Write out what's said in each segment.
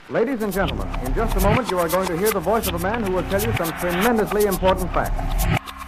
Ladies and gentlemen, in just a moment you are going to hear the voice of a man who will tell you some tremendously important facts.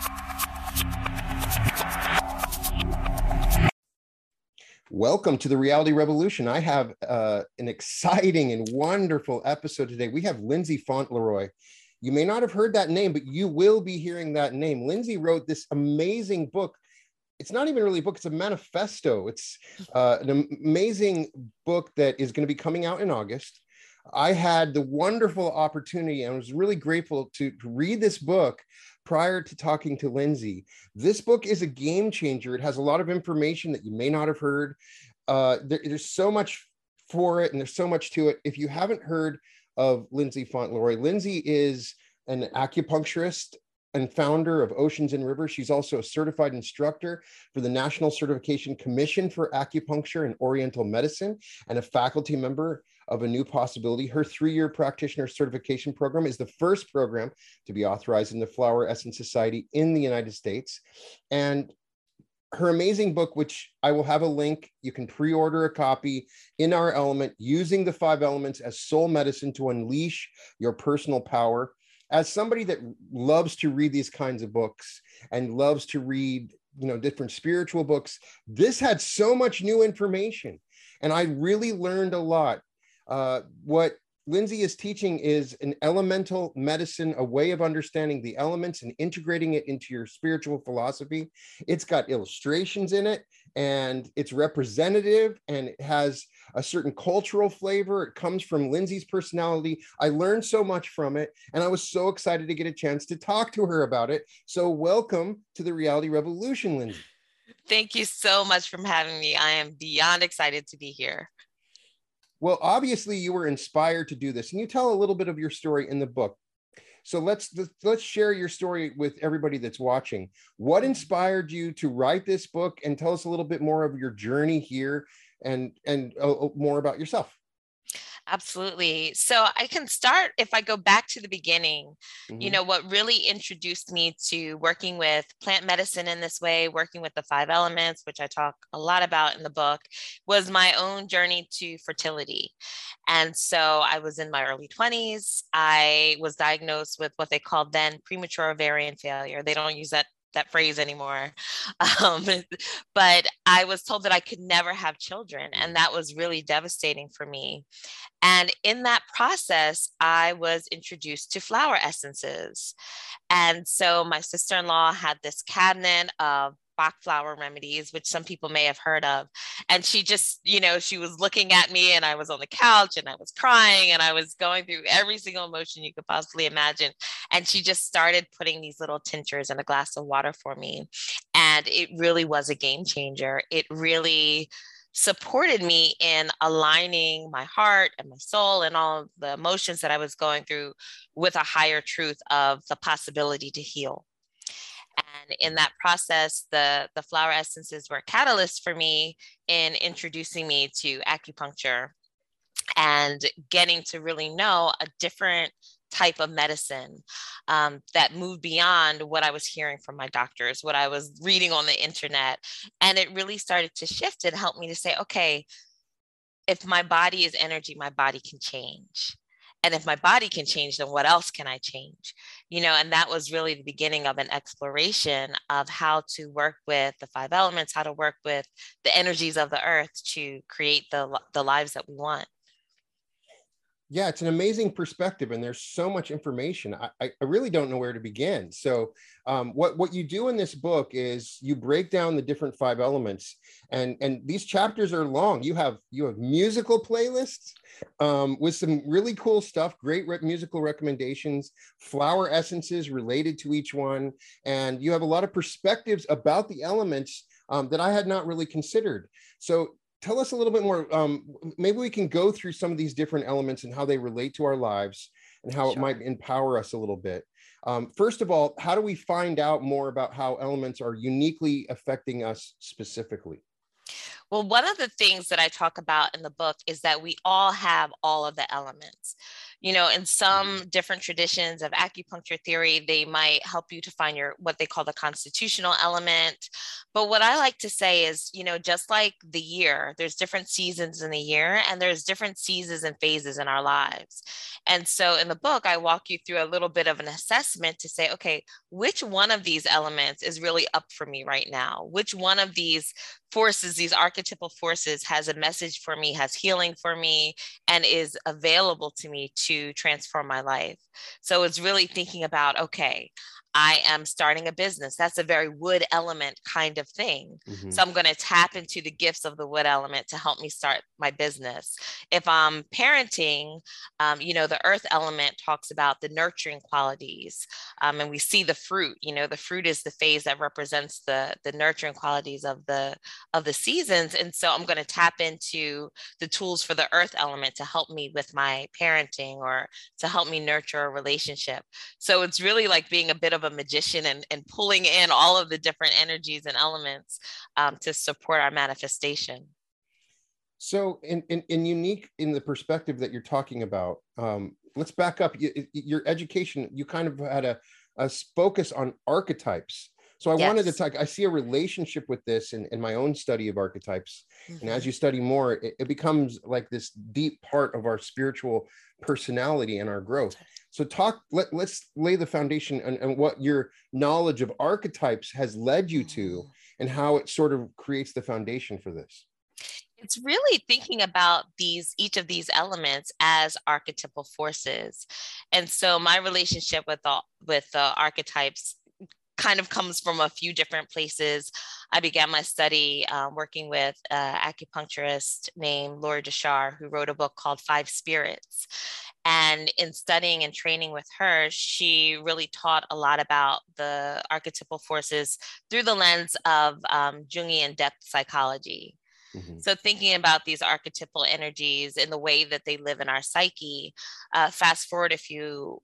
Welcome to the Reality Revolution. I have an exciting and wonderful episode today. We have Lindsay Fauntleroy. You may not have heard that name, but you will be hearing that name. Lindsay wrote this amazing book. It's not even really a book, it's a manifesto. It's an amazing book that is going to be coming out in August. I had the wonderful opportunity and I was really grateful to read this book prior to talking to Lindsay. This book is a game changer. It has a lot of information that you may not have heard. There's so much for it and there's so much to it. If you haven't heard of Lindsay Fauntleroy, Lindsay is an acupuncturist and founder of Oceans and Rivers. She's also a certified instructor for the National Certification Commission for Acupuncture and Oriental Medicine and a faculty member of A New Possibility. Her 3-year practitioner certification program is the first program to be authorized in the Flower Essence Society in the United States. And her amazing book, which I will have a link, you can pre-order a copy, In Our Element, Using the 5 Elements as Soul Medicine to Unleash Your Personal Power. As somebody that loves to read these kinds of books and loves to read, different spiritual books, this had so much new information. And I really learned a lot. What Lindsay is teaching is an elemental medicine, a way of understanding the elements and integrating it into your spiritual philosophy. It's got illustrations in it and it's representative and it has a certain cultural flavor. It comes from Lindsay's personality. I learned so much from it and I was so excited to get a chance to talk to her about it. So welcome to the Reality Revolution, Lindsay. Thank you so much for having me. I am beyond excited to be here. Well, obviously you were inspired to do this and you tell a little bit of your story in the book. So let's share your story with everybody that's watching. What inspired you to write this book, and tell us a little bit more of your journey here and more about yourself. Absolutely. So I can start if I go back to the beginning. Mm-hmm. What really introduced me to working with plant medicine in this way, working with the 5 elements, which I talk a lot about in the book, was my own journey to fertility. And so I was in my early 20s. I was diagnosed with what they called then premature ovarian failure. They don't use that phrase anymore. But I was told that I could never have children. And that was really devastating for me. And in that process, I was introduced to flower essences. And so my sister-in-law had this cabinet of Bach flower remedies, which some people may have heard of. And she just, she was looking at me and I was on the couch and I was crying and I was going through every single emotion you could possibly imagine. And she just started putting these little tinctures in a glass of water for me. And it really was a game changer. It really supported me in aligning my heart and my soul and all the emotions that I was going through with a higher truth of the possibility to heal. And in that process, the flower essences were a catalyst for me in introducing me to acupuncture and getting to really know a different type of medicine that moved beyond what I was hearing from my doctors, what I was reading on the internet. And it really started to shift and help me to say, okay, if my body is energy, my body can change. And if my body can change, then what else can I change? And that was really the beginning of an exploration of how to work with the 5 elements, how to work with the energies of the earth to create the lives that we want. Yeah, it's an amazing perspective and there's so much information. I really don't know where to begin. So what you do in this book is you break down the different 5 elements and these chapters are long. You have musical playlists with some really cool stuff, great musical recommendations, flower essences related to each one. And you have a lot of perspectives about the elements that I had not really considered. So tell us a little bit more. Maybe we can go through some of these different elements and how they relate to our lives and how it might empower us a little bit. First of all, how do we find out more about how elements are uniquely affecting us specifically? Well, one of the things that I talk about in the book is that we all have all of the elements. You know, in some different traditions of acupuncture theory, they might help you to find your what they call the constitutional element. But what I like to say is, you know, just like the year, there's different seasons in the year and there's different seasons and phases in our lives. And so in the book, I walk you through a little bit of an assessment to say, okay, which one of these elements is really up for me right now? Which one of these forces, these archetypal forces, has a message for me, has healing for me, and is available to me to transform my life? So it's really thinking about, okay, I am starting a business. That's a very wood element kind of thing. Mm-hmm. So I'm going to tap into the gifts of the wood element to help me start my business. If I'm parenting, you know, the earth element talks about the nurturing qualities. And we see the fruit, you know, the fruit is the phase that represents the nurturing qualities of the seasons. And so I'm going to tap into the tools for the earth element to help me with my parenting or to help me nurture a relationship. So it's really like being a bit of a magician and pulling in all of the different energies and elements to support our manifestation. So in unique in the perspective that you're talking about, let's back up. Your education, you kind of had a focus on archetypes. So I wanted to talk, I see a relationship with this in my own study of archetypes. And as you study more, it becomes like this deep part of our spiritual personality and our growth. So let's lay the foundation on what your knowledge of archetypes has led you to and how it sort of creates the foundation for this. It's really thinking about each of these elements as archetypal forces. And so my relationship with the archetypes kind of comes from a few different places. I began my study working with an acupuncturist named Laurie Deshar, who wrote a book called Five Spirits. And in studying and training with her, she really taught a lot about the archetypal forces through the lens of Jungian depth psychology. Mm-hmm. So thinking about these archetypal energies in the way that they live in our psyche, fast forward a few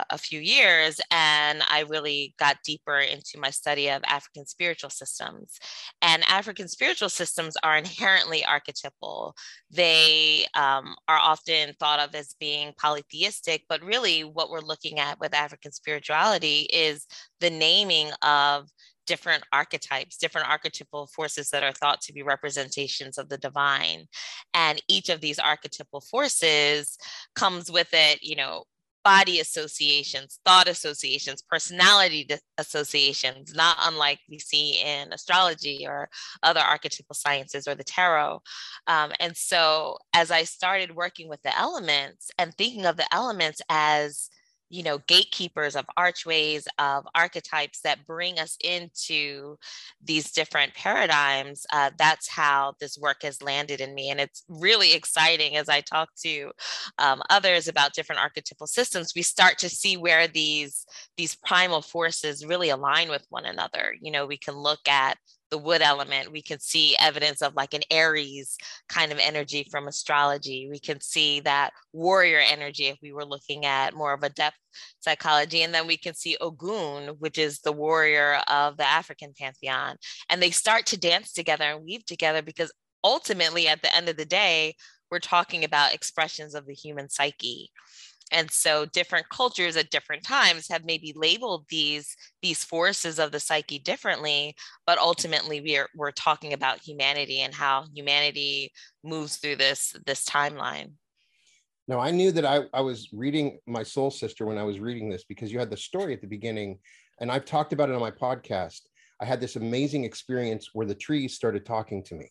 years, and I really got deeper into my study of African spiritual systems. And African spiritual systems are inherently archetypal. They are often thought of as being polytheistic, but really what we're looking at with African spirituality is the naming of different archetypes, different archetypal forces that are thought to be representations of the divine. And each of these archetypal forces comes with it, you know, body associations, thought associations, personality associations, not unlike we see in astrology or other archetypal sciences or the tarot. And so as I started working with the elements and thinking of the elements as, you know, gatekeepers of archways, of archetypes that bring us into these different paradigms, that's how this work has landed in me. And it's really exciting as I talk to others about different archetypal systems, we start to see where these primal forces really align with one another. You know, we can look at the wood element, we can see evidence of like an Aries kind of energy from astrology. We can see that warrior energy if we were looking at more of a depth psychology. And then we can see Ogun, which is the warrior of the African pantheon. And they start to dance together and weave together because ultimately, at the end of the day, we're talking about expressions of the human psyche. And so different cultures at different times have maybe labeled these forces of the psyche differently, but ultimately we're talking about humanity and how humanity moves through this timeline. Now, I knew that I was reading my soul sister when I was reading this because you had the story at the beginning, and I've talked about it on my podcast. I had this amazing experience where the trees started talking to me.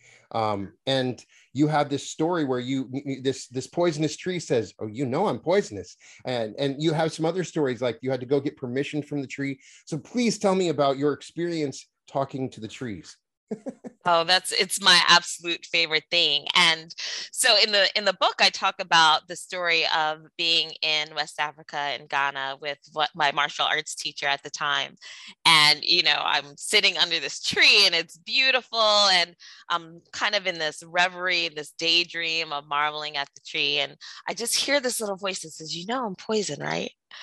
And you have this story where this poisonous tree says, "Oh, you know I'm poisonous," and you have some other stories like you had to go get permission from the tree. So please tell me about your experience talking to the trees. Oh, it's my absolute favorite thing. And so in the book, I talk about the story of being in West Africa in Ghana with my martial arts teacher at the time. And, you know, I'm sitting under this tree and it's beautiful. And I'm kind of in this reverie, this daydream of marveling at the tree. And I just hear this little voice that says, "You know, I'm poison, right?"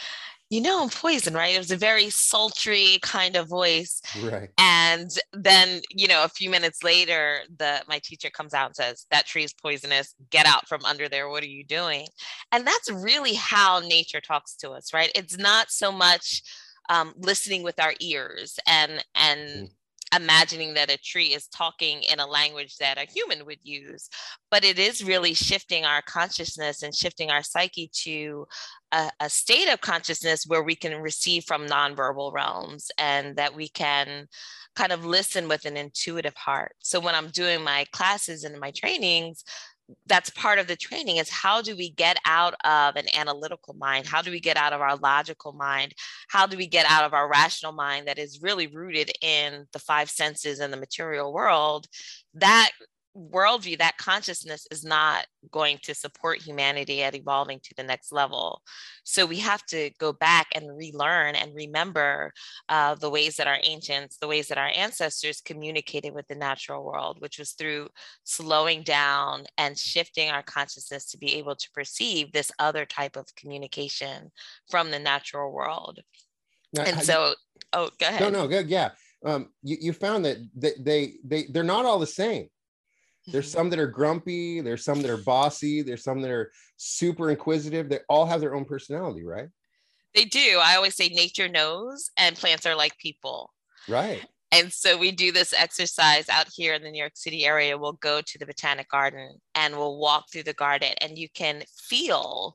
I'm poison, right? It was a very sultry kind of voice. Right. And then, a few minutes later, my teacher comes out and says, that tree is poisonous. Get out from under there. What are you doing? And that's really how nature talks to us, right? It's not so much listening with our ears and imagining that a tree is talking in a language that a human would use, but it is really shifting our consciousness and shifting our psyche to a state of consciousness where we can receive from nonverbal realms and that we can kind of listen with an intuitive heart. So when I'm doing my classes and my trainings, that's part of the training, is how do we get out of an analytical mind? How do we get out of our logical mind? How do we get out of our rational mind that is really rooted in the five senses and the material world? That worldview, that consciousness is not going to support humanity at evolving to the next level. So we have to go back and relearn and remember the ways that our ancients, the ways that our ancestors communicated with the natural world, which was through slowing down and shifting our consciousness to be able to perceive this other type of communication from the natural world. Now, and so, go ahead. No, good. Yeah. You found that they're not all the same. There's some that are grumpy. There's some that are bossy. There's some that are super inquisitive. They all have their own personality, right? They do. I always say nature knows and plants are like people. Right. And so we do this exercise out here in the New York City area. We'll go to the Botanic Garden and we'll walk through the garden, and you can feel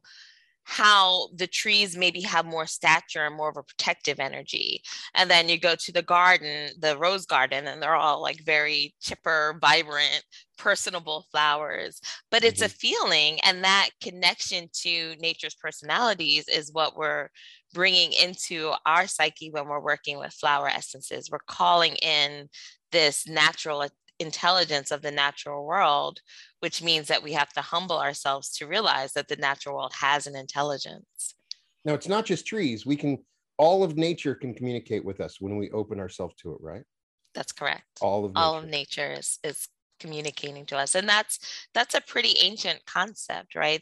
how the trees maybe have more stature and more of a protective energy. And then you go to the garden, the rose garden, and they're all like very chipper, vibrant, personable flowers. But it's a feeling, and that connection to nature's personalities is what we're bringing into our psyche when we're working with flower essences. We're calling in this natural intelligence of the natural world, which means that we have to humble ourselves to realize that the natural world has an intelligence. Now, it's not just trees. All of nature can communicate with us when we open ourselves to it, right? That's correct. All of nature is communicating to us. And that's a pretty ancient concept, right?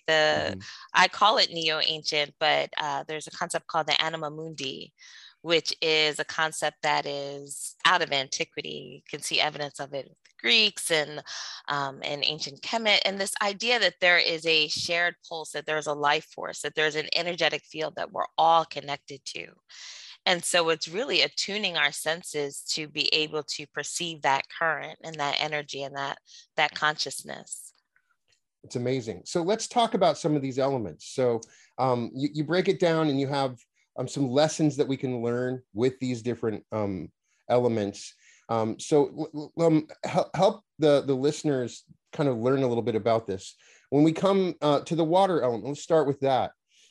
I call it neo-ancient, but there's a concept called the anima mundi, which is a concept that is out of antiquity. You can see evidence of it with the Greeks and ancient Kemet. And this idea that there is a shared pulse, that there's a life force, that there's an energetic field that we're all connected to. And so it's really attuning our senses to be able to perceive that current and that energy and that consciousness. It's amazing. So let's talk about some of these elements. So you break it down, and you have some lessons that we can learn with these different elements. So help the listeners kind of learn a little bit about this. When we come to the water element, let's start with that.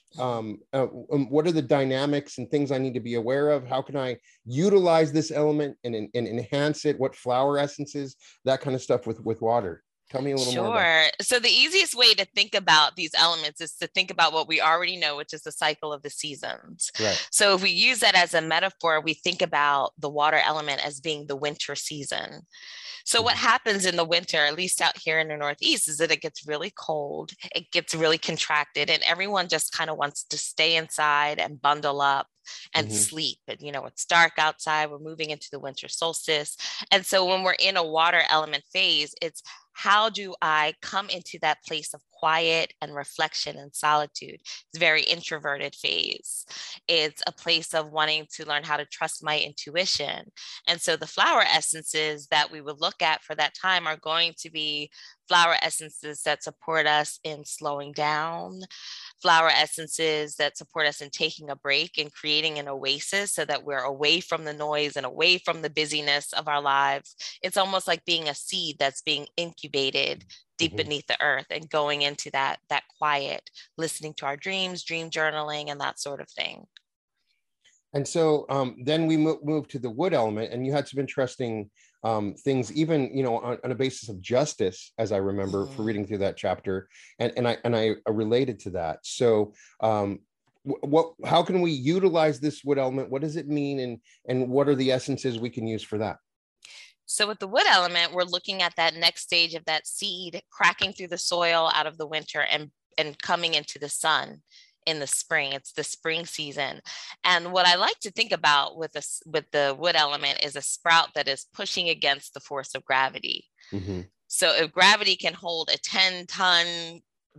What are the dynamics and things I need to be aware of? How can I utilize this element and enhance it? What flower essences, that kind of stuff with water? Tell me a little more. Sure. So the easiest way to think about these elements is to think about what we already know, which is the cycle of the seasons. Right. So if we use that as a metaphor, we think about the water element as being the winter season. So what happens in the winter, at least out here in the Northeast, is that it gets really cold, it gets really contracted, and everyone just kind of wants to stay inside and bundle up and sleep. And, it's dark outside, we're moving into the winter solstice. And so when we're in a water element phase, it's how do I come into that place of quiet and reflection and solitude? It's a very introverted phase. It's a place of wanting to learn how to trust my intuition. And so the flower essences that we would look at for that time are going to be flower essences that support us in slowing down, flower essences that support us in taking a break and creating an oasis so that we're away from the noise and away from the busyness of our lives. It's almost like being a seed that's being incubated deep beneath the earth and going into that quiet, listening to our dreams, dream journaling, and that sort of thing. And so then we move to the wood element, and you had some interesting things, even on a basis of justice, as I remember for reading through that chapter, and I related to that. So how can we utilize this wood element? What does it mean, and what are the essences we can use for that? So with the wood element, we're looking at that next stage of that seed cracking through the soil out of the winter and coming into the sun in the spring. It's the spring season. And what I like to think about with the wood element is a sprout that is pushing against the force of gravity. Mm-hmm. So if gravity can hold a 10-ton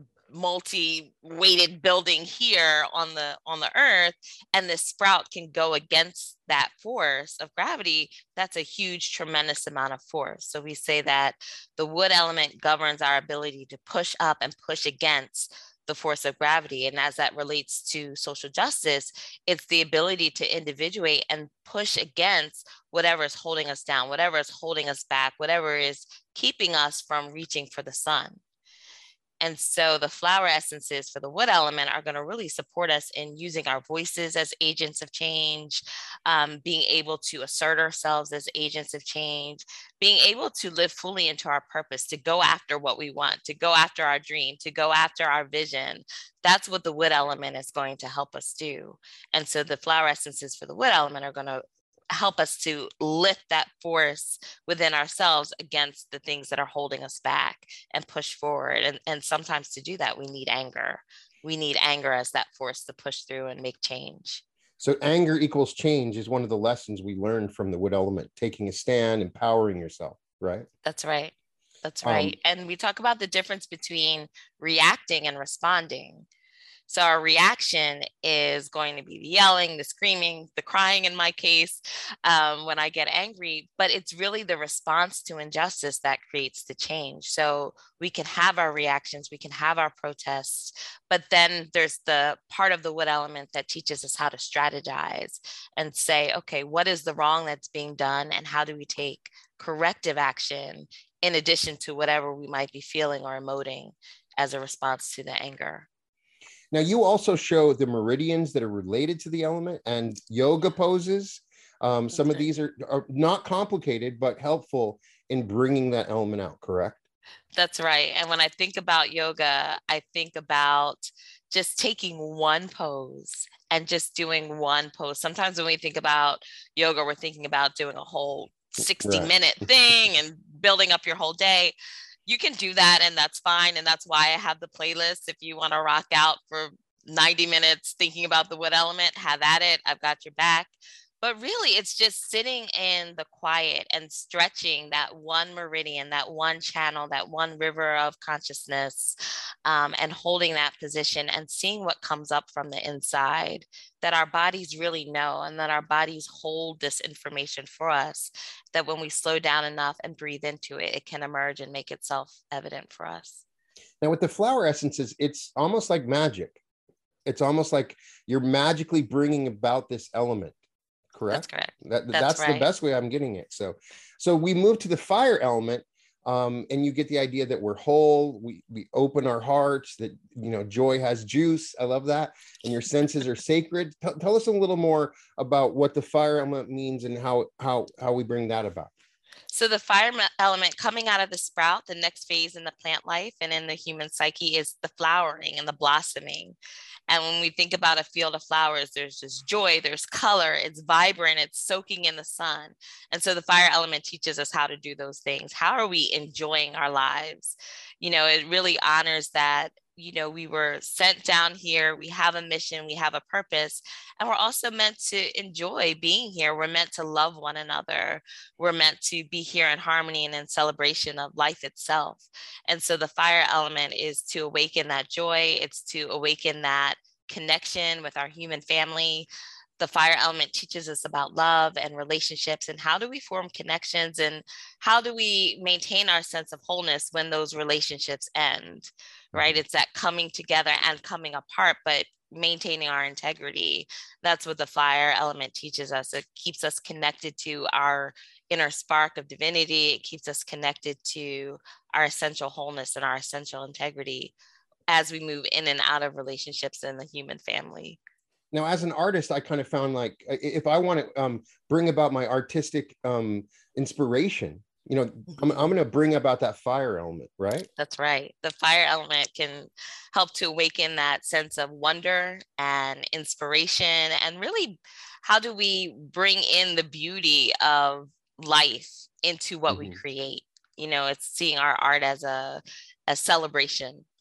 multi-weighted building here on the earth, and the sprout can go against that force of gravity, that's a huge, tremendous amount of force. So we say that the wood element governs our ability to push up and push against the force of gravity. And as that relates to social justice, it's the ability to individuate and push against whatever is holding us down, whatever is holding us back, whatever is keeping us from reaching for the sun. And so the flower essences for the wood element are going to really support us in using our voices as agents of change, being able to assert ourselves as agents of change, being able to live fully into our purpose, to go after what we want, to go after our dream, to go after our vision. That's what the wood element is going to help us do. And so the flower essences for the wood element are going to help us to lift that force within ourselves against the things that are holding us back and push forward. And sometimes to do that, we need anger. We need anger as that force to push through and make change. So anger equals change is one of the lessons we learned from the wood element, taking a stand, empowering yourself, right? That's right. That's right. And we talk about the difference between reacting and responding. So our reaction is going to be the yelling, the screaming, the crying in my case, when I get angry, but it's really the response to injustice that creates the change. So we can have our reactions, we can have our protests, but then there's the part of the wood element that teaches us how to strategize and say, okay, what is the wrong that's being done and how do we take corrective action in addition to whatever we might be feeling or emoting as a response to the anger. Now, you also show the meridians that are related to the element and yoga poses. Some of these are not complicated, but helpful in bringing that element out, correct? That's right. And when I think about yoga, I think about just taking one pose and just doing one pose. Sometimes when we think about yoga, we're thinking about doing a whole 60-minute thing and building up your whole day. You can do that and that's fine. And that's why I have the playlist. If you want to rock out for 90 minutes thinking about the wood element, have at it. I've got your back. But really, it's just sitting in the quiet and stretching that one meridian, that one channel, that one river of consciousness, and holding that position and seeing what comes up from the inside, that our bodies really know, and that our bodies hold this information for us, that when we slow down enough and breathe into it, it can emerge and make itself evident for us. Now, with the flower essences, it's almost like magic. It's almost like you're magically bringing about this element. Correct? That's correct. That's right. The best way I'm getting it. So we move to the fire element, and you get the idea that we're whole. We open our hearts. That joy has juice. I love that. And your senses are sacred. Tell us a little more about what the fire element means and how we bring that about. So the fire element coming out of the sprout, the next phase in the plant life and in the human psyche is the flowering and the blossoming. And when we think about a field of flowers, there's just joy, there's color, it's vibrant, it's soaking in the sun. And so the fire element teaches us how to do those things. How are we enjoying our lives? It really honors that, we were sent down here, we have a mission, we have a purpose, and we're also meant to enjoy being here. We're meant to love one another. We're meant to be here in harmony and in celebration of life itself. And so the fire element is to awaken that joy. It's to awaken that connection with our human family. The fire element teaches us about love and relationships and how do we form connections and how do we maintain our sense of wholeness when those relationships end, right? It's that coming together and coming apart, but maintaining our integrity. That's what the fire element teaches us. It keeps us connected to our inner spark of divinity. It keeps us connected to our essential wholeness and our essential integrity as we move in and out of relationships in the human family. Now, as an artist, I kind of found like if I want to bring about my artistic inspiration, I'm going to bring about that fire element, right? That's right. The fire element can help to awaken that sense of wonder and inspiration. And really, how do we bring in the beauty of life into what we create? It's seeing our art as a celebration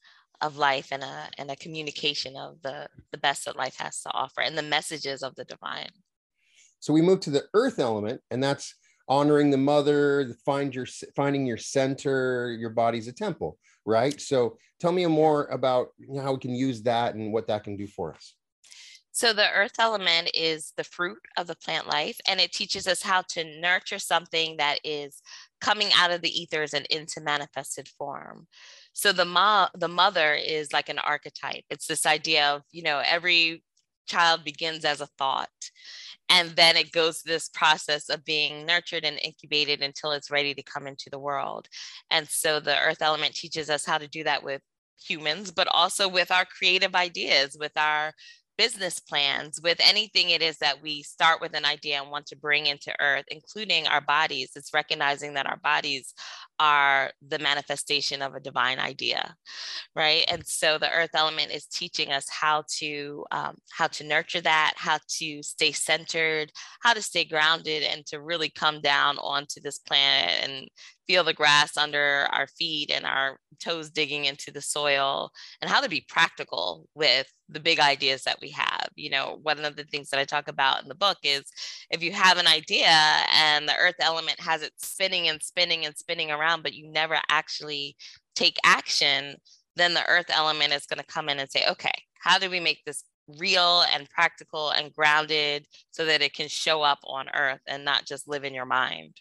of life, and a communication of the best that life has to offer and the messages of the divine. So we move to the earth element, and that's honoring the mother, finding your center, your body's a temple, right? So tell me more about how we can use that and what that can do for us. So the earth element is the fruit of the plant life, and it teaches us how to nurture something that is coming out of the ethers and into manifested form. So the mother is like an archetype. It's this idea of, every child begins as a thought, and then it goes through this process of being nurtured and incubated until it's ready to come into the world. And so the earth element teaches us how to do that with humans, but also with our creative ideas, with our business plans, with anything it is that we start with an idea and want to bring into earth, including our bodies. It's recognizing that our bodies are the manifestation of a divine idea, right? And so the earth element is teaching us how to nurture that, how to stay centered, how to stay grounded, and to really come down onto this planet and feel the grass under our feet and our toes digging into the soil, and how to be practical with the big ideas that we have. One of the things that I talk about in the book is, if you have an idea and the earth element has it spinning and spinning and spinning around, but you never actually take action, then the earth element is going to come in and say, okay, how do we make this real and practical and grounded so that it can show up on earth and not just live in your mind?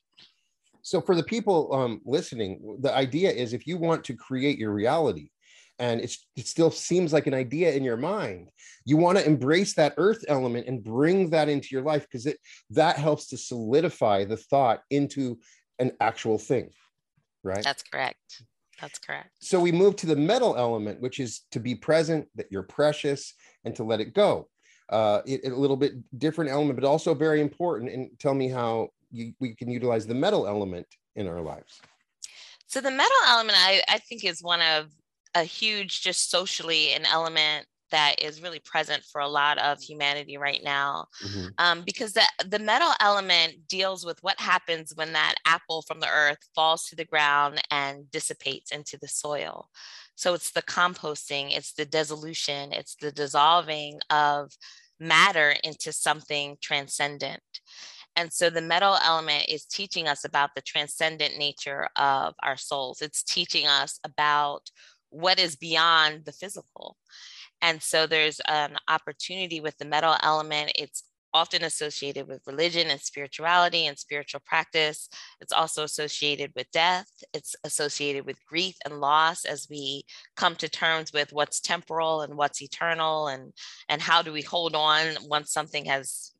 So for the people listening, the idea is, if you want to create your reality and it still seems like an idea in your mind, you want to embrace that earth element and bring that into your life, because that helps to solidify the thought into an actual thing, right? That's correct. That's correct. So we move to the metal element, which is to be present, that you're precious, and to let it go. A little bit different element, but also very important. And tell me how we can utilize the metal element in our lives. So the metal element, I think, is one of a huge, just socially, an element that is really present for a lot of humanity right now. Mm-hmm. Because the metal element deals with what happens when that apple from the earth falls to the ground and dissipates into the soil. So it's the composting, it's the dissolution, it's the dissolving of matter into something transcendent. And so the metal element is teaching us about the transcendent nature of our souls. It's teaching us about what is beyond the physical. And so there's an opportunity with the metal element. It's often associated with religion and spirituality and spiritual practice. It's also associated with death. It's associated with grief and loss, as we come to terms with what's temporal and what's eternal, and how do we hold on once something has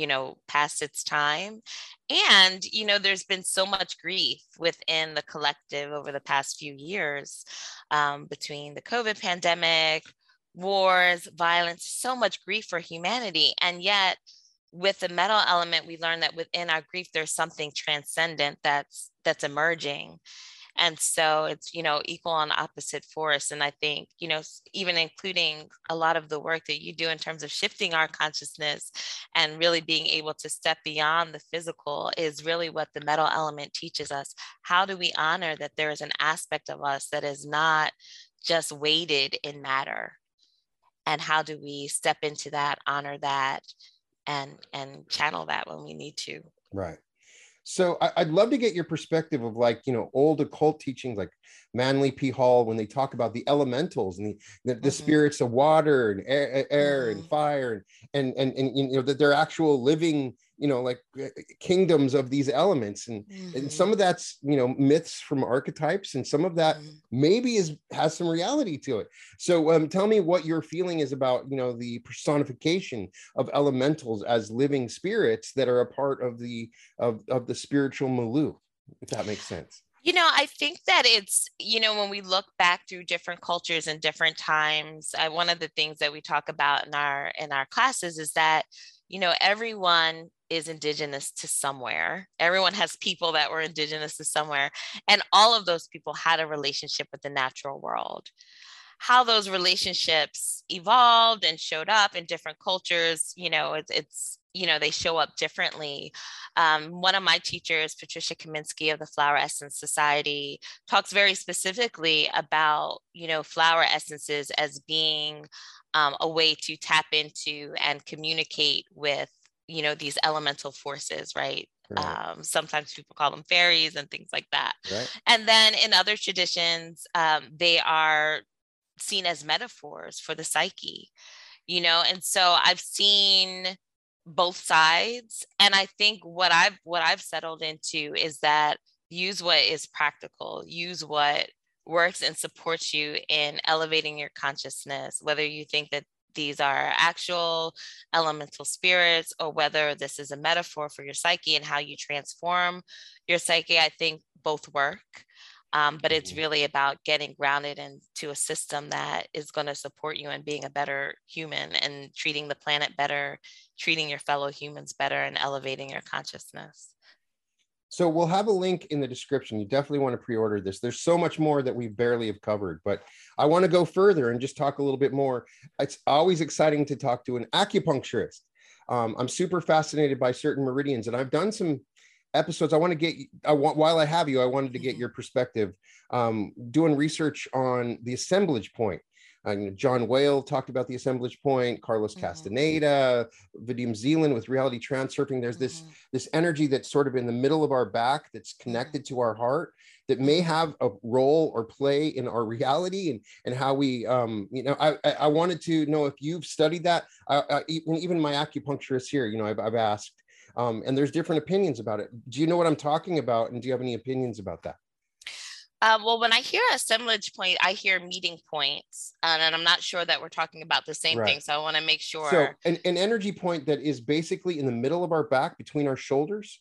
past its time. And, there's been so much grief within the collective over the past few years, between the COVID pandemic, wars, violence, so much grief for humanity. And yet with the metal element, we learn that within our grief, there's something transcendent that's emerging. And so it's, equal and opposite force. And I think, even including a lot of the work that you do in terms of shifting our consciousness and really being able to step beyond the physical is really what the metal element teaches us. How do we honor that there is an aspect of us that is not just weighted in matter? And how do we step into that, honor that, and channel that when we need to? Right. So I'd love to get your perspective of, old occult teachings like Manly P. Hall, when they talk about the elementals and the mm-hmm. spirits of water and air mm-hmm. and fire and that they're actual living, kingdoms of these elements. Mm-hmm. And some of that's, myths from archetypes, and some of that mm-hmm. maybe has some reality to it. So tell me what your feeling is about, the personification of elementals as living spirits that are a part of the spiritual milieu, if that makes sense. I think that it's, when we look back through different cultures and different times, one of the things that we talk about in our classes is that, everyone is indigenous to somewhere. Everyone has people that were indigenous to somewhere. And all of those people had a relationship with the natural world. How those relationships evolved and showed up in different cultures, it's they show up differently. One of my teachers, Patricia Kaminsky of the Flower Essence Society, talks very specifically about, flower essences as being a way to tap into and communicate with, these elemental forces, right? Right. Sometimes people call them fairies and things like that. Right. And then in other traditions, they are seen as metaphors for the psyche, and so I've seen both sides. And I think what I've settled into is that use what is practical, use what works and supports you in elevating your consciousness, whether you think that these are actual elemental spirits or whether this is a metaphor for your psyche and how you transform your psyche. I think both work. But it's really about getting grounded into a system that is going to support you in being a better human and treating the planet better, treating your fellow humans better, and elevating your consciousness. So we'll have a link in the description. You definitely want to pre-order this. There's so much more that we barely have covered, but I want to go further and just talk a little bit more. It's always exciting to talk to an acupuncturist. I'm super fascinated by certain meridians, and I've done some episodes. While I have you, I wanted to get your perspective, doing research on the assemblage point. John Whale talked about the assemblage point, Carlos Castaneda, Vadim Zeland with reality transurfing. There's this energy that's sort of in the middle of our back that's connected to our heart that may have a role or play in our reality and how we, I wanted to know if you've studied that. Even my acupuncturist here, I've asked, and there's different opinions about it. Do you know what I'm talking about? And do you have any opinions about that? Well, when I hear assemblage point, I hear meeting points, and I'm not sure that we're talking about the same thing. So I want to make sure. So an energy point that is basically in the middle of our back between our shoulders.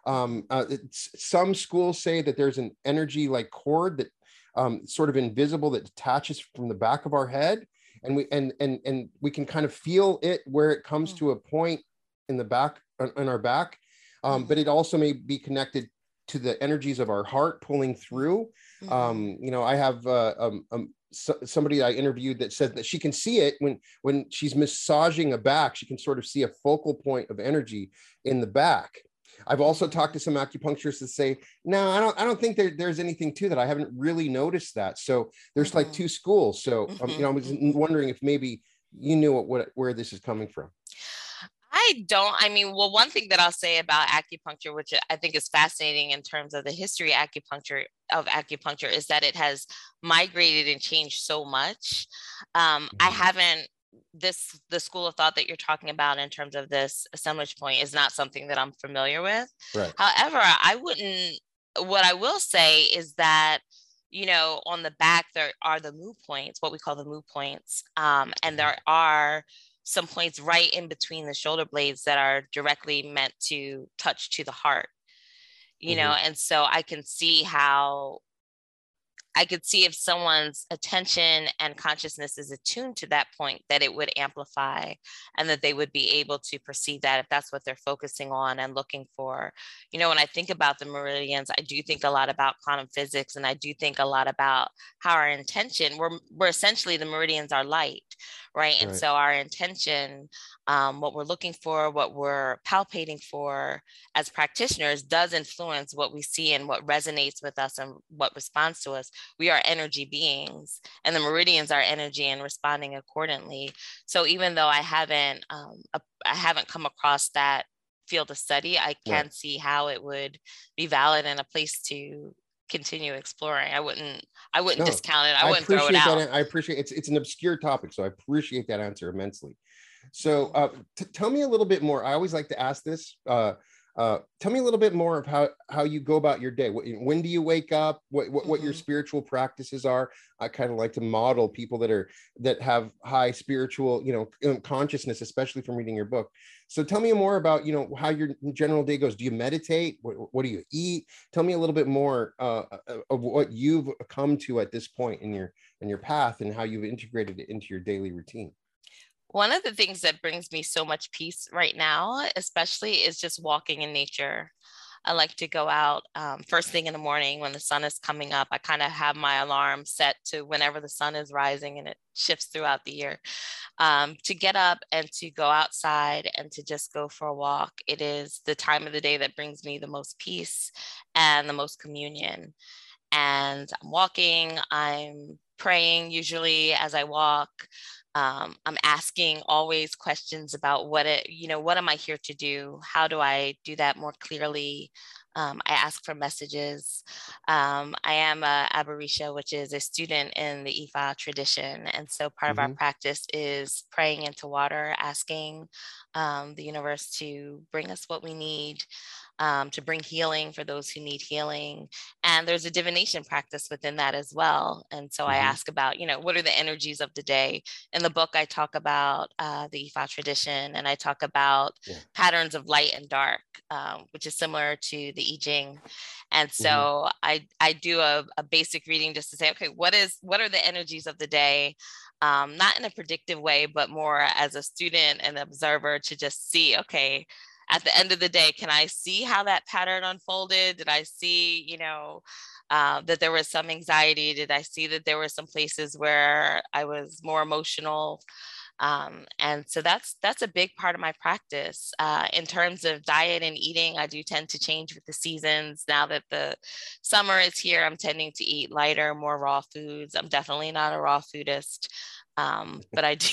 Some schools say that there's an energy like cord that sort of invisible that detaches from the back of our head. And we can kind of feel it where it comes to a point in the back, in our back. But it also may be connected to the energies of our heart pulling through. I have somebody I interviewed that said that she can see it when she's massaging a back. She can sort of see a focal point of energy in the back. I've also talked to some acupuncturists that say, no, I don't think there's anything to that. I haven't really noticed that. So there's like two schools. So I was wondering if maybe you knew where this is coming from. I don't. Well, one thing that I'll say about acupuncture, which I think is fascinating in terms of the history of acupuncture, is that it has migrated and changed so much. I haven't, the school of thought that you're talking about in terms of this assemblage point is not something that I'm familiar with. Right. However, what I will say is that, on the back, there are the mu points, what we call the mu points. And there are some points right in between the shoulder blades that are directly meant to touch to the heart, and so I can see if someone's attention and consciousness is attuned to that point, that it would amplify and that they would be able to perceive that if that's what they're focusing on and looking for. When I think about the meridians, I do think a lot about quantum physics, and I do think a lot about how our intention, we're essentially, the meridians are light, right? And so our intention, what we're looking for, what we're palpating for as practitioners does influence what we see and what resonates with us and what responds to us. We are energy beings, and the meridians are energy and responding accordingly. So even though I haven't come across that field of study, I can see how it would be valid and a place to continue exploring. I wouldn't discount it. I wouldn't throw it out. I appreciate it's an obscure topic, so I appreciate that answer immensely. So tell me a little bit more. I always like to ask this. Tell me a little bit more of how you go about your day. When do you wake up? What your spiritual practices are? I kind of like to model people that have high spiritual, consciousness, especially from reading your book. So tell me more about, how your general day goes. Do you meditate? What do you eat? Tell me a little bit more of what you've come to at this point in your path and how you've integrated it into your daily routine. One of the things that brings me so much peace right now, especially, is just walking in nature. I like to go out first thing in the morning when the sun is coming up. I kind of have my alarm set to whenever the sun is rising, and it shifts throughout the year, to get up and to go outside and to just go for a walk. It is the time of the day that brings me the most peace and the most communion. And I'm walking, I'm praying usually as I walk. I'm asking always questions about what am I here to do? How do I do that more clearly? I ask for messages. I am a Abarisha, which is a student in the Ifa tradition. And so part of our practice is praying into water, asking the universe to bring us what we need, to bring healing for those who need healing. And there's a divination practice within that as well. And so I ask about, what are the energies of the day? In the book, I talk about the Ifa tradition, and I talk about patterns of light and dark, which is similar to the I Ching. And so I do a basic reading just to say, okay, what are the energies of the day? Not in a predictive way, but more as a student and observer to just see, okay, at the end of the day, can I see how that pattern unfolded? Did I see, that there was some anxiety? Did I see that there were some places where I was more emotional? And so that's a big part of my practice. In terms of diet and eating, I do tend to change with the seasons. Now that the summer is here, I'm tending to eat lighter, more raw foods. I'm definitely not a raw foodist. But I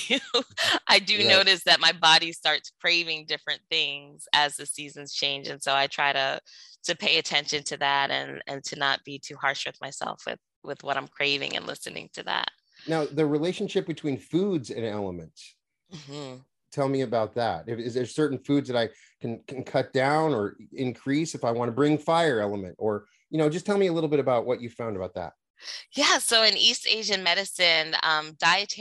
do notice that my body starts craving different things as the seasons change. And so I try to pay attention to that and to not be too harsh with myself with what I'm craving and listening to that. Now, the relationship between foods and elements. Tell me about that. Is there certain foods that I can cut down or increase if I want to bring fire element, or, just tell me a little bit about what you found about that. Yeah, so in East Asian medicine, diet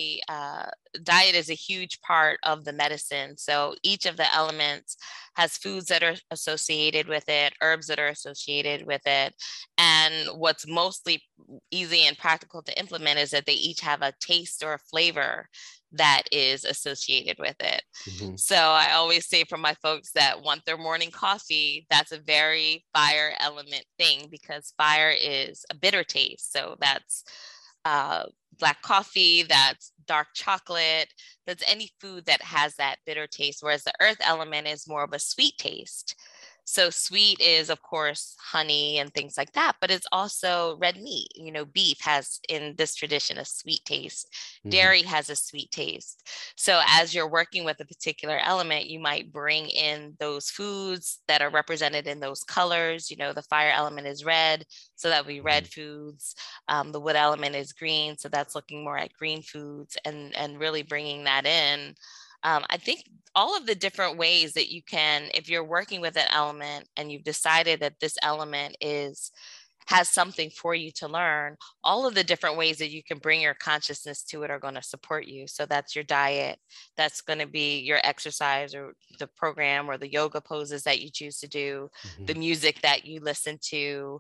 is a huge part of the medicine. So each of the elements has foods that are associated with it, herbs that are associated with it. And what's mostly easy and practical to implement is that they each have a taste or a flavor that is associated with it. So I always say for my folks that want their morning coffee, that's a very fire element thing, because fire is a bitter taste. So that's black coffee, that's dark chocolate, that's any food that has that bitter taste, whereas the earth element is more of a sweet taste. So sweet is, of course, honey and things like that, but it's also red meat. Beef has, in this tradition, a sweet taste. Dairy has a sweet taste. So as you're working with a particular element, you might bring in those foods that are represented in those colors. The fire element is red, so that would be red foods. The wood element is green, so that's looking more at green foods, and really bringing that in. I think all of the different ways that you can, if you're working with an element and you've decided that this element has something for you to learn, all of the different ways that you can bring your consciousness to it are going to support you. So that's your diet, that's going to be your exercise or the program or the yoga poses that you choose to do, the music that you listen to,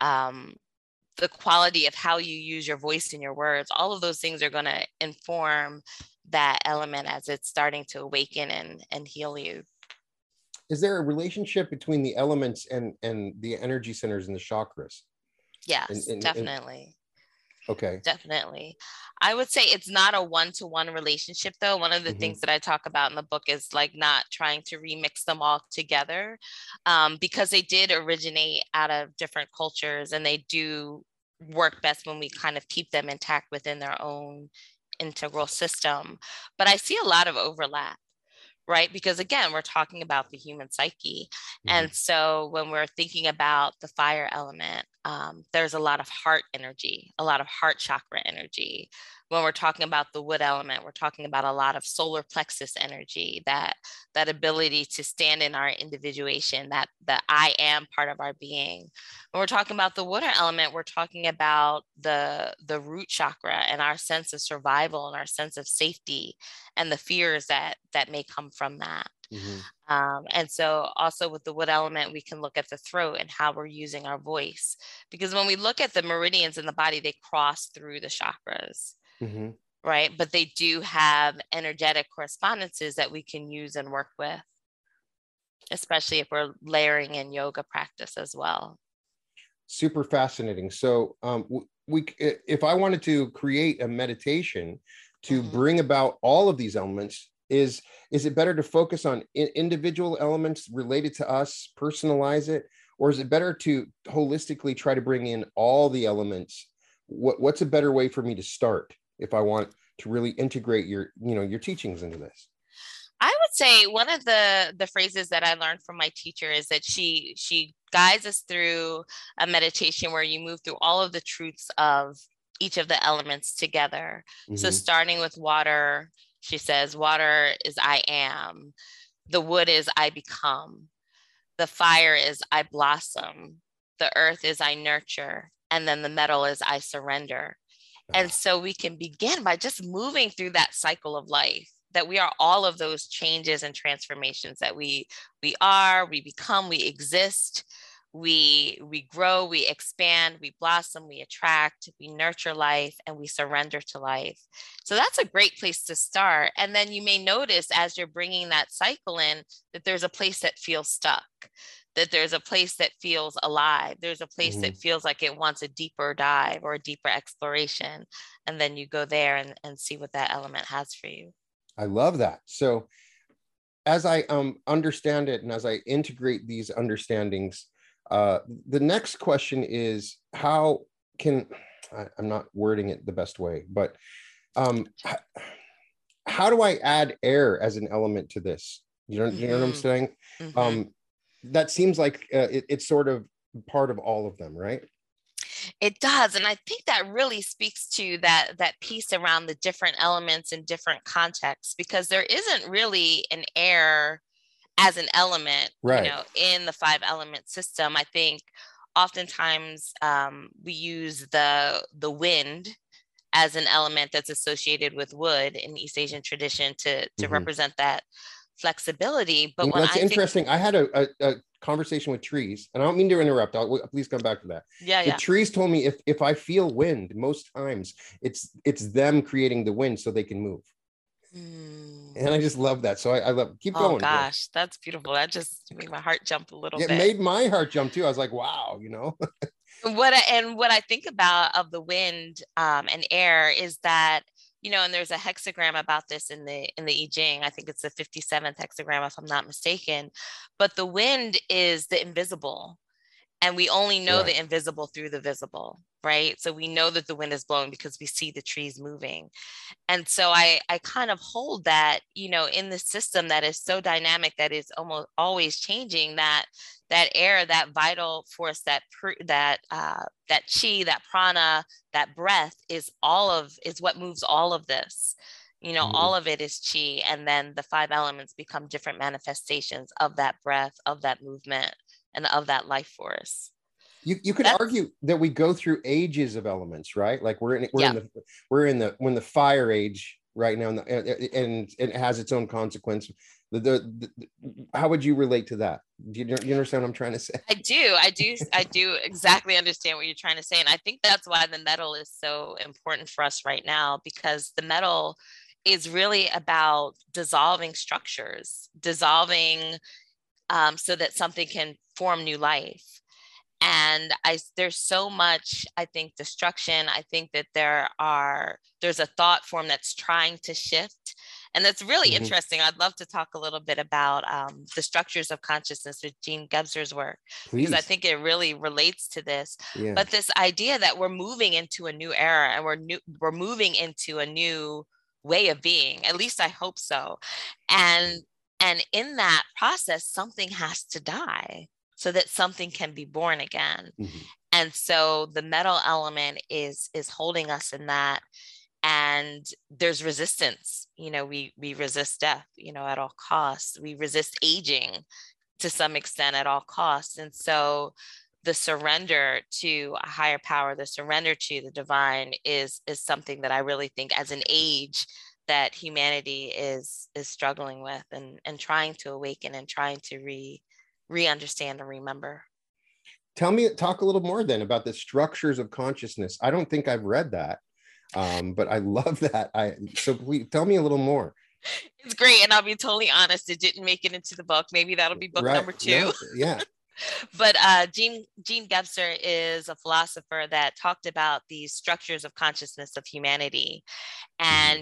the quality of how you use your voice and your words. All of those things are going to inform that element as it's starting to awaken and heal you. Is there a relationship between the elements and the energy centers in the chakras? Yes, definitely. Okay. Definitely. I would say it's not a one-to-one relationship, though. One of the things that I talk about in the book is like not trying to remix them all together, because they did originate out of different cultures, and they do work best when we kind of keep them intact within their own integral system. But I see a lot of overlap, right? Because again, we're talking about the human psyche. And so when we're thinking about the fire element, there's a lot of heart energy, a lot of heart chakra energy. When we're talking about the wood element, we're talking about a lot of solar plexus energy, that ability to stand in our individuation, that I am part of our being. When we're talking about the water element, we're talking about the root chakra and our sense of survival and our sense of safety and the fears that may come from that. And so also with the wood element, we can look at the throat and how we're using our voice, because when we look at the meridians in the body, they cross through the chakras, right? But they do have energetic correspondences that we can use and work with. especially if we're layering in yoga practice as well. Super fascinating. So if I wanted to create a meditation to bring about all of these elements, is it better to focus on individual elements related to us, personalize it, or is it better to holistically try to bring in all the elements? What's a better way for me to start if I want to really integrate your teachings into this? I would say one of the phrases that I learned from my teacher is that she guides us through a meditation where you move through all of the truths of each of the elements together. So starting with water, she says, water is I am. The wood is I become. The fire is I blossom. The earth is I nurture. And then the metal is I surrender. And so we can begin by just moving through that cycle of life, that we are all of those changes and transformations, that we are, we become, we exist, we grow, we expand, we blossom, we attract, we nurture life, and we surrender to life. So that's a great place to start. And then you may notice as you're bringing that cycle in that there's a place that feels stuck, that there's a place that feels alive. There's a place that feels like it wants a deeper dive or a deeper exploration. And then you go there and see what that element has for you. I love that. So as I understand it and as I integrate these understandings, the next question is how can, I'm not wording it the best way, but how do I add air as an element to this? You know what I'm saying? That seems like it's sort of part of all of them, right? It does. And I think that really speaks to that piece around the different elements in different contexts, because there isn't really an air as an element, right, in the 5 element system. I think oftentimes we use the wind as an element that's associated with wood in East Asian tradition to represent that flexibility. But that's interesting. I had a conversation with trees, and I don't mean to interrupt. Please come back to that. The trees told me if I feel wind, most times it's them creating the wind so they can move. And I just love that. So I love, keep going. Oh gosh, that's beautiful. That just made my heart jump a little bit. It made my heart jump too. I was like, wow, What I think about of the wind and air is that, and there's a hexagram about this in the I Ching. I think it's the 57th hexagram, if I'm not mistaken. But the wind is the invisible. And we only know the invisible through the visible, right? So we know that the wind is blowing because we see the trees moving. And so I kind of hold that, in the system that is so dynamic, that is almost always changing, that air, that vital force, that chi, that prana, that breath is what moves all of this. All of it is chi. And then the 5 elements become different manifestations of that breath, of that movement, and of that life force. You could argue that we go through ages of elements, right? Like we're in the fire age right now, and it has its own consequence. How would you relate to that? Do you understand what I'm trying to say? I do exactly understand what you're trying to say, and I think that's why the metal is so important for us right now, because the metal is really about dissolving structures, so that something can form new life. And there's so much, I think, destruction. I think that there's a thought form that's trying to shift. And that's really interesting. I'd love to talk a little bit about the structures of consciousness with Jean Gebser's work, because I think it really relates to this. But this idea that we're moving into a new era, and we're moving into a new way of being. At least I hope so. And in that process, something has to die so that something can be born again. And so the metal element is holding us in that. And there's resistance. We resist death, at all costs. We resist aging to some extent at all costs. And so the surrender to a higher power, the surrender to the divine is something that I really think as an age that humanity is struggling with and trying to awaken and trying to re-understand and remember. Talk a little more then about the structures of consciousness. I don't think I've read that, but I love that. So please tell me a little more. It's great. And I'll be totally honest, it didn't make it into the book. Maybe that'll be book Right. number 2. No, yeah. But Gene Gebser is a philosopher that talked about these structures of consciousness of humanity. And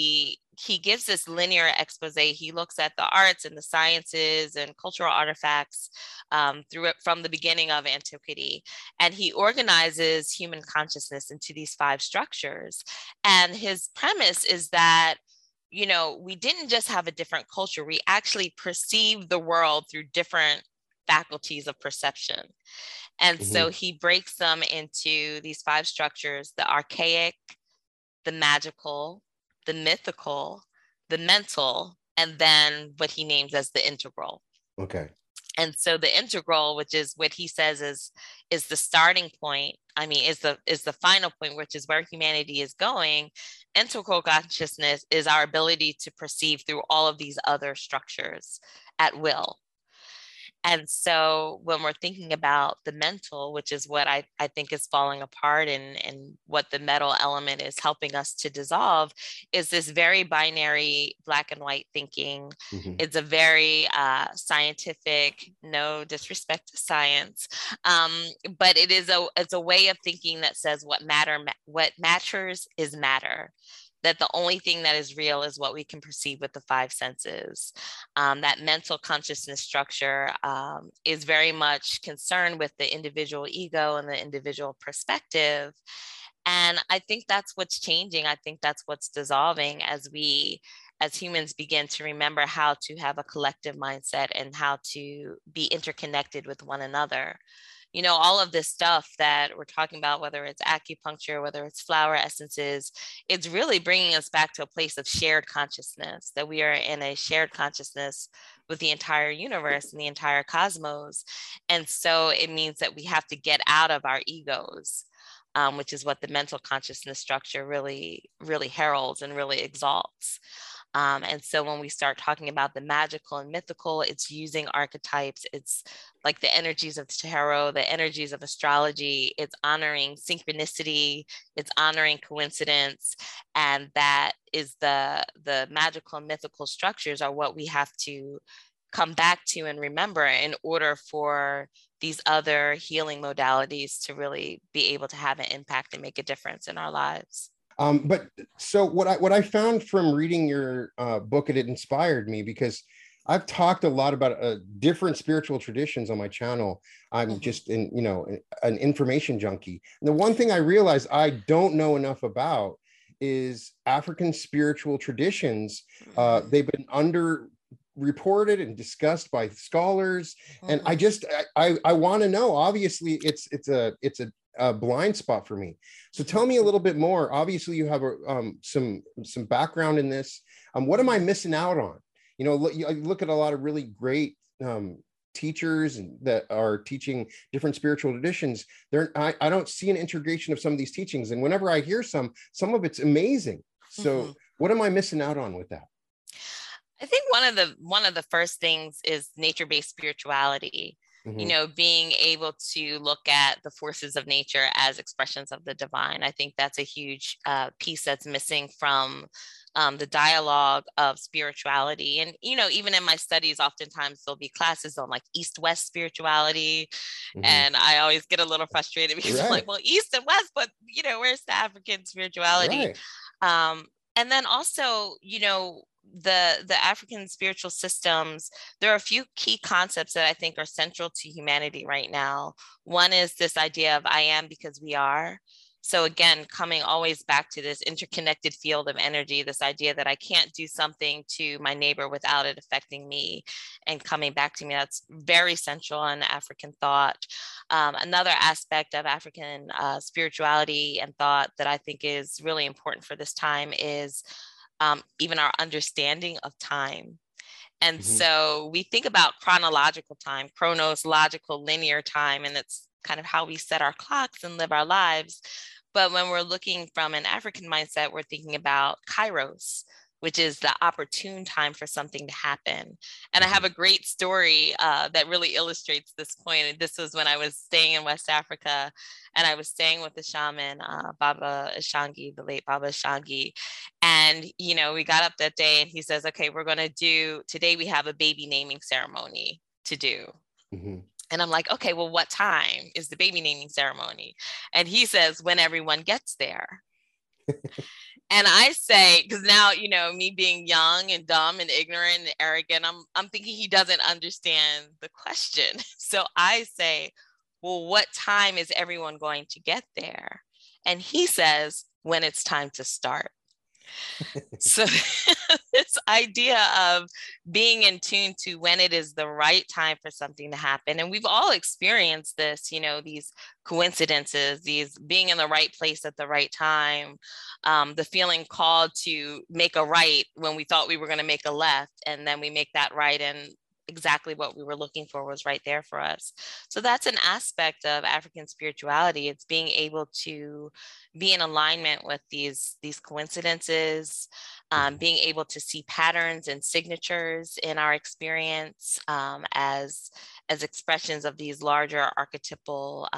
he gives this linear expose. He looks at the arts and the sciences and cultural artifacts through it from the beginning of antiquity. And he organizes human consciousness into these 5 structures. And his premise is that, you know, we didn't just have a different culture, we actually perceive the world through different faculties of perception. And so he breaks them into these 5 structures: the archaic, the magical, the mythical, the mental, and then what he names as the integral. Okay. And so the integral, which is what he says is the starting point, is the final point, which is where humanity is going. Integral consciousness is our ability to perceive through all of these other structures at will. And so when we're thinking about the mental, which is what I think is falling apart and what the metal element is helping us to dissolve, is this very binary black and white thinking. It's a very scientific, no disrespect to science, but it's a way of thinking that says what matters is matter. That the only thing that is real is what we can perceive with the 5 senses. That mental consciousness structure is very much concerned with the individual ego and the individual perspective. And I think that's what's changing. I think that's what's dissolving as we, as humans, begin to remember how to have a collective mindset and how to be interconnected with one another. You know, all of this stuff that we're talking about, whether it's acupuncture, whether it's flower essences, it's really bringing us back to a place of shared consciousness, that we are in a shared consciousness with the entire universe and the entire cosmos. And so it means that we have to get out of our egos, which is what the mental consciousness structure really, really heralds and really exalts. And so when we start talking about the magical and mythical, it's using archetypes. It's like the energies of tarot, the energies of astrology. It's honoring synchronicity. It's honoring coincidence. And that is the magical and mythical structures are what we have to come back to and remember in order for these other healing modalities to really be able to have an impact and make a difference in our lives. But so what I found from reading your book, it inspired me because I've talked a lot about different spiritual traditions on my channel. I'm just an information junkie. And the one thing I realized I don't know enough about is African spiritual traditions. They've been underreported and discussed by scholars. And I want to know, obviously it's a blind spot for me. So tell me a little bit more. Obviously you have some background in this. What am I missing out on? You know, look at a lot of really great teachers that are teaching different spiritual traditions. I don't see an integration of some of these teachings. And whenever I hear some of it's amazing. So what am I missing out on with that? I think one of the first things is nature-based spirituality. You know, being able to look at the forces of nature as expressions of the divine. I think that's a huge piece that's missing from the dialogue of spirituality. And, you know, even in my studies, oftentimes there'll be classes on like East-West spirituality. And I always get a little frustrated because I'm like, well, East and West, but, you know, where's the African spirituality? And then also, you know, the African spiritual systems, there are a few key concepts that I think are central to humanity right now. One is this idea of I am because we are. So again, coming always back to this interconnected field of energy, this idea that I can't do something to my neighbor without it affecting me and coming back to me. That's very central in African thought. Another aspect of African spirituality and thought that I think is really important for this time is even our understanding of time. And so we think about chronological time, chronos, logical, linear time, and it's kind of how we set our clocks and live our lives. But when we're looking from an African mindset, we're thinking about kairos, which is the opportune time for something to happen. And I have a great story that really illustrates this point. And this was when I was staying in West Africa, and I was staying with the shaman, Baba Ishangi, the late Baba Ishangi. And, you know, we got up that day and he says, okay, today we have a baby naming ceremony to do. Mm-hmm. And I'm like, okay, well, what time is the baby naming ceremony? And he says, when everyone gets there. And I say, because now, you know, me being young and dumb and ignorant and arrogant, I'm thinking he doesn't understand the question. So I say, well, what time is everyone going to get there? And he says, when it's time to start. So this idea of being in tune to when it is the right time for something to happen. And we've all experienced this, you know, these coincidences, these being in the right place at the right time, the feeling called to make a right when we thought we were going to make a left, and then we make that right, and exactly what we were looking for was right there for us. So that's an aspect of African spirituality. It's being able to be in alignment with these coincidences, being able to see patterns and signatures in our experience as expressions of these larger archetypal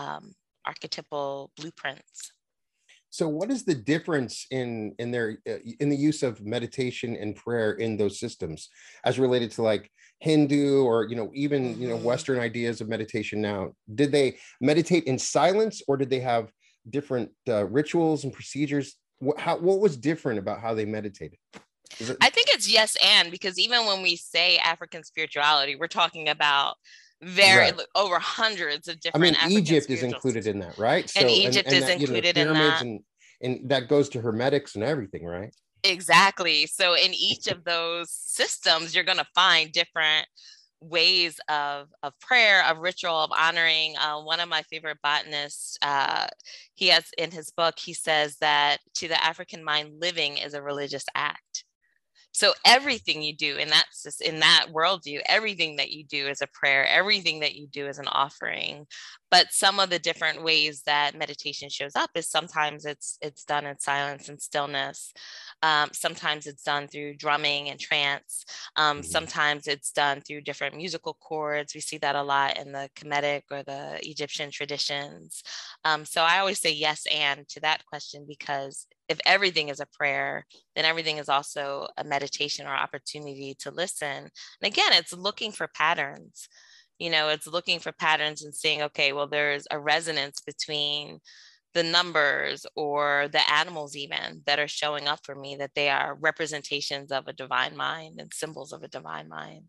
blueprints. So what is the difference in the use of meditation and prayer in those systems as related to like Hindu or, you know, even, you know, Western ideas of meditation now? Did they meditate in silence, or did they have different rituals and procedures? What was different about how they meditated? I think it's yes and, because even when we say African spirituality, we're talking about over hundreds of different. I mean, Egypt is included in that, right? So, and Egypt is included in that. And that goes to Hermetics and everything, right? Exactly. So in each of those systems, you're going to find different ways of prayer, of ritual, of honoring. One of my favorite botanists, he has in his book, he says that to the African mind, living is a religious act. So everything you do in that worldview, everything that you do is a prayer, everything that you do is an offering. But some of the different ways that meditation shows up is sometimes it's done in silence and stillness. Sometimes it's done through drumming and trance. Sometimes it's done through different musical chords. We see that a lot in the Kemetic or the Egyptian traditions. So I always say yes and to that question, because if everything is a prayer, then everything is also a meditation or opportunity to listen. And again, it's looking for patterns. You know, it's looking for patterns and saying, okay, well, there's a resonance between the numbers or the animals even that are showing up for me, that they are representations of a divine mind and symbols of a divine mind.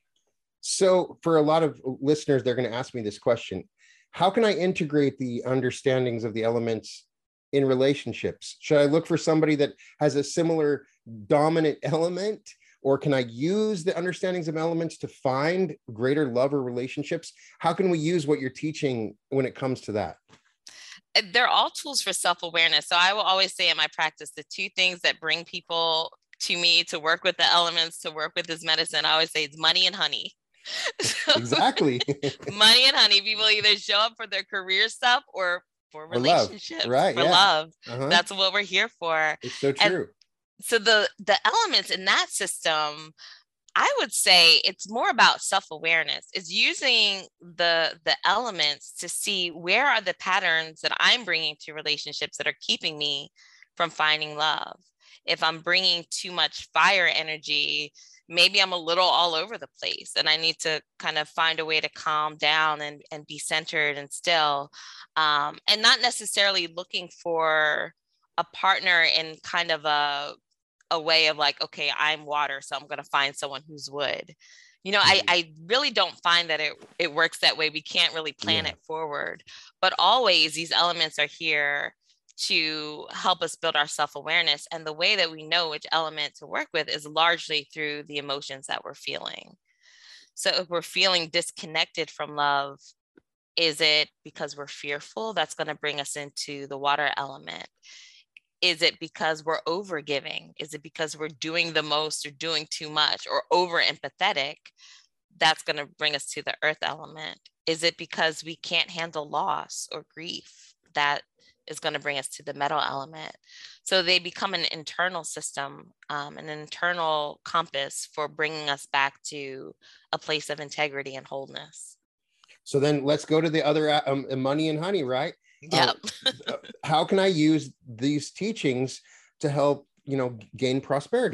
So for a lot of listeners, they're going to ask me this question: how can I integrate the understandings of the elements in relationships? Should I look for somebody that has a similar dominant element, or can I use the understandings of elements to find greater love or relationships? How can we use what you're teaching when it comes to that? They're all tools for self-awareness. So I will always say in my practice, the two things that bring people to me to work with the elements, to work with this medicine, I always say it's money and honey. So, exactly. Money and honey. People either show up for their career stuff or for relationships, right? For love. That's what we're here for. It's so true. And so the elements in that system, I would say it's more about self-awareness. It's using the elements to see where are the patterns that I'm bringing to relationships that are keeping me from finding love. If I'm bringing too much fire energy, maybe I'm a little all over the place and I need to kind of find a way to calm down and be centered and still, and not necessarily looking for a partner in kind of a way of like, okay, I'm water, so I'm going to find someone who's wood. You know, I really don't find that it works that way. We can't really plan it forward, but always these elements are here to help us build our self-awareness. And the way that we know which element to work with is largely through the emotions that we're feeling. So if we're feeling disconnected from love, is it because we're fearful? That's going to bring us into the water element. Is it because we're over giving? Is it because we're doing the most or doing too much or over empathetic? That's going to bring us to the earth element. Is it because we can't handle loss or grief? That is going to bring us to the metal element. So they become an internal system, an internal compass for bringing us back to a place of integrity and wholeness. So then let's go to the other money and honey, right? Yep. How can I use these teachings to help, gain prosperity?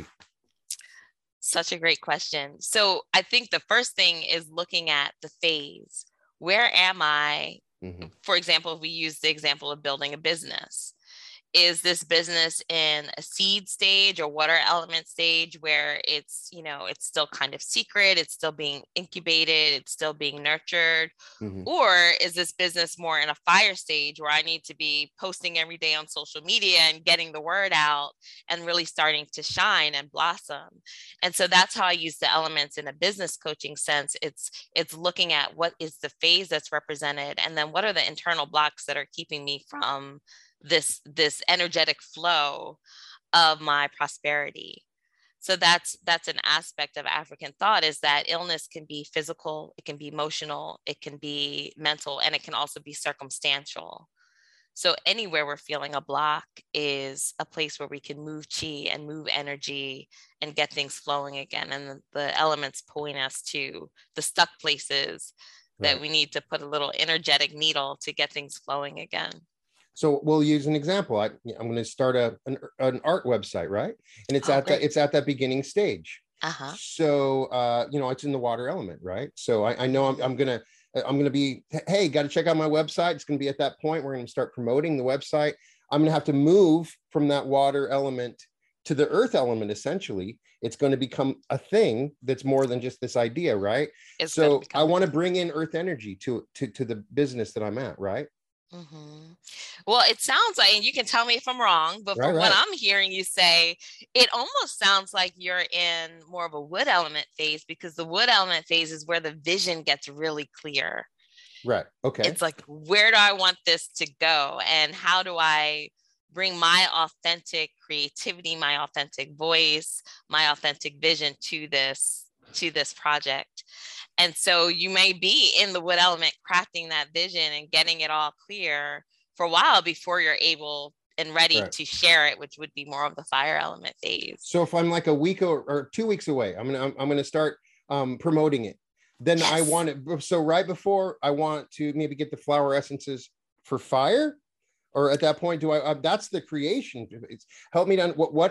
Such a great question. So I think the first thing is looking at the phase. Where am I? Mm-hmm. For example, if we use the example of building a business, is this business in a seed stage or water element stage where it's, it's still kind of secret, it's still being incubated, it's still being nurtured? Mm-hmm. Or is this business more in a fire stage where I need to be posting every day on social media and getting the word out and really starting to shine and blossom? And so that's how I use the elements in a business coaching sense. It's looking at what is the phase that's represented, and then what are the internal blocks that are keeping me from this energetic flow of my prosperity. So that's an aspect of African thought, is that illness can be physical, it can be emotional, it can be mental, and it can also be circumstantial. So anywhere we're feeling a block is a place where we can move chi and move energy and get things flowing again. And the elements point us to the stuck places that we need to put a little energetic needle to get things flowing again. So we'll use an example. I'm going to start an art website, right? And it's at that beginning stage. Uh-huh. So it's in the water element, right? So I know I'm going to be, hey, got to check out my website. It's going to be at that point. We're going to start promoting the website. I'm going to have to move from that water element to the earth element. Essentially, it's going to become a thing that's more than just this idea, right? So I want to bring in earth energy to the business that I'm at, right? Mm-hmm. Well, it sounds like, and you can tell me if I'm wrong, but from what I'm hearing you say, it almost sounds like you're in more of a wood element phase, because the wood element phase is where the vision gets really clear. Right. Okay. It's like, where do I want this to go? And how do I bring my authentic creativity, my authentic voice, my authentic vision to this project? And so you may be in the wood element crafting that vision and getting it all clear for a while before you're able and ready to share it, which would be more of the fire element phase. So if I'm like a week or 2 weeks away, I'm gonna start promoting it. Then I want it. So right before, I want to maybe get the flower essences for fire, or at that point, do I? That's the creation. Help me down.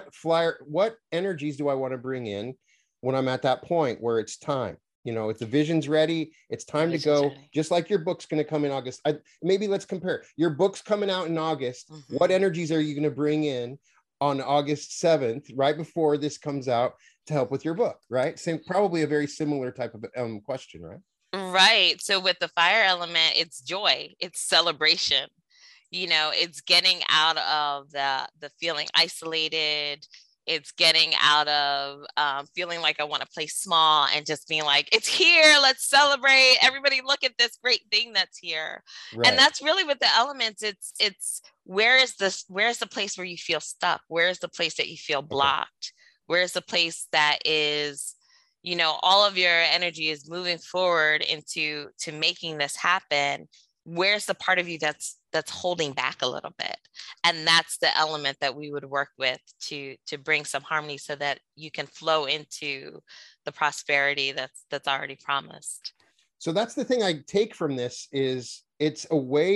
What energies do I want to bring in when I'm at that point where it's time? If the vision's ready, it's time to go. Ready. Just like your book's going to come in August. Maybe let's compare. Your book's coming out in August. Mm-hmm. What energies are you going to bring in on August 7th, right before this comes out, to help with your book, right? Probably a very similar type of question, right? Right. So with the fire element, it's joy, it's celebration. It's getting out of the feeling isolated. It's getting out of feeling like I want to play small and just being like, it's here, let's celebrate. Everybody look at this great thing that's here. Right. And that's really with the elements. It's where's the place where you feel stuck? Where's the place that you feel blocked? Where's the place that is, all of your energy is moving forward into making this happen? Where's the part of you that's holding back a little bit? And that's the element that we would work with to bring some harmony so that you can flow into the prosperity that's already promised. So that's the thing I take from this, is it's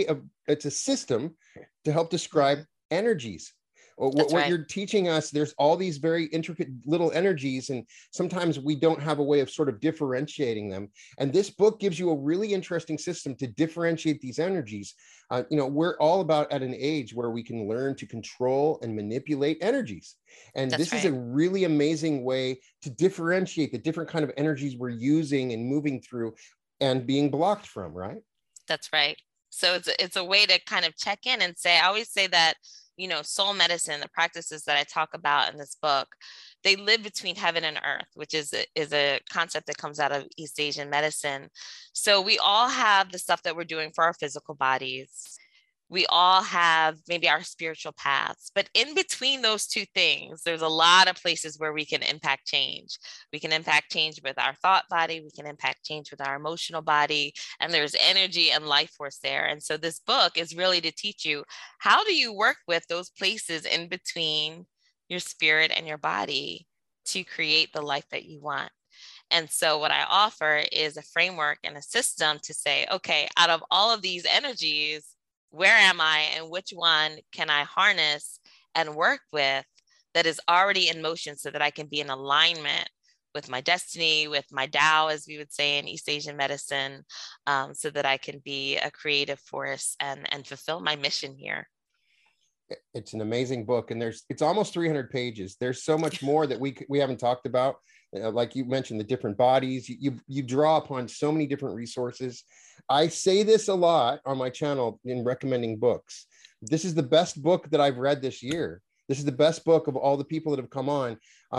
a system to help describe energies. What you're teaching us, there's all these very intricate little energies, and sometimes we don't have a way of sort of differentiating them. And this book gives you a really interesting system to differentiate these energies. We're all about at an age where we can learn to control and manipulate energies. And this is a really amazing way to differentiate the different kind of energies we're using and moving through and being blocked from, right? That's right. So it's a way to kind of check in and say, I always say that, soul medicine, the practices that I talk about in this book, they live between heaven and earth, which is a concept that comes out of East Asian medicine. So we all have the stuff that we're doing for our physical bodies. we all have maybe our spiritual paths, but in between those two things, there's a lot of places where we can impact change. We can impact change with our thought body, we can impact change with our emotional body, and there's energy and life force there. And so this book is really to teach you, how do you work with those places in between your spirit and your body to create the life that you want? And so what I offer is a framework and a system to say, okay, out of all of these energies, where am I and which one can I harness and work with that is already in motion so that I can be in alignment with my destiny, with my Tao, as we would say in East Asian medicine, so that I can be a creative force and fulfill my mission here. It's an amazing book, and it's almost 300 pages. There's so much more that we haven't talked about. Like you mentioned, the different bodies, you draw upon so many different resources. I say this a lot on my channel in recommending books. This is the best book that I've read this year. This is the best book of all the people that have come on.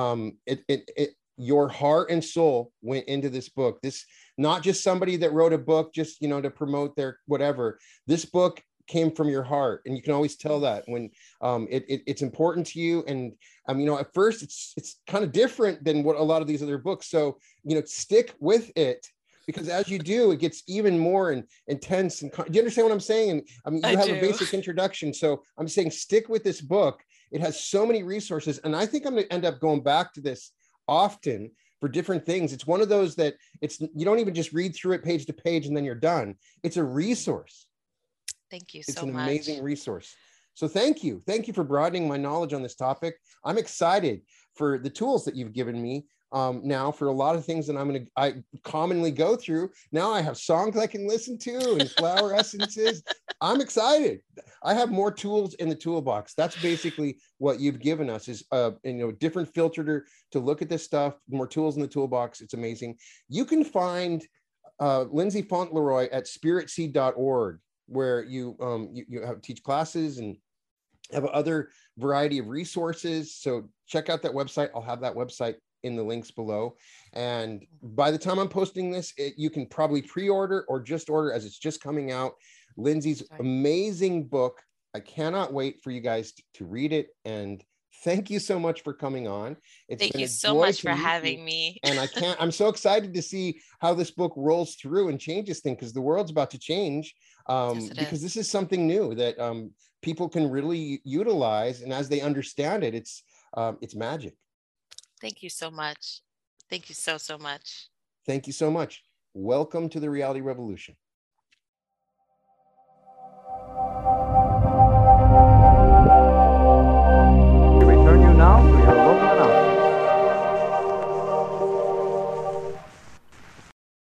Your heart and soul went into this book. This, not just somebody that wrote a book just, to promote their whatever. This book came from your heart, and you can always tell that when it's important to you. And at first it's kind of different than what a lot of these other books, so stick with it, because as you do, it gets even more intense. And do you understand what I'm saying? And you have a basic introduction, so I'm saying stick with this book. It has so many resources, and I think I'm going to end up going back to this often for different things. It's one of those that you don't even just read through it page to page and then you're done. It's a resource. Thank you so much. It's an amazing resource. So thank you. Thank you for broadening my knowledge on this topic. I'm excited for the tools that you've given me now for a lot of things that I commonly go through. Now I have songs I can listen to and flower essences. I'm excited. I have more tools in the toolbox. That's basically what you've given us, is different filter to look at this stuff, more tools in the toolbox. It's amazing. You can find Lindsay Fauntleroy at spiritseed.org, where you teach classes and have other variety of resources. So check out that website. I'll have that website in the links below. And by the time I'm posting this, you can probably pre-order or just order, as it's just coming out. Lindsay's amazing book. I cannot wait for you guys to read it. And thank you so much for coming on. Thank you so much for having me. And I'm so excited to see how this book rolls through and changes things, because the world's about to change. Because this is something new that people can really utilize, and as they understand it, it's magic. Thank you so much. Thank you so much. Thank you so much. Welcome to the Reality Revolution.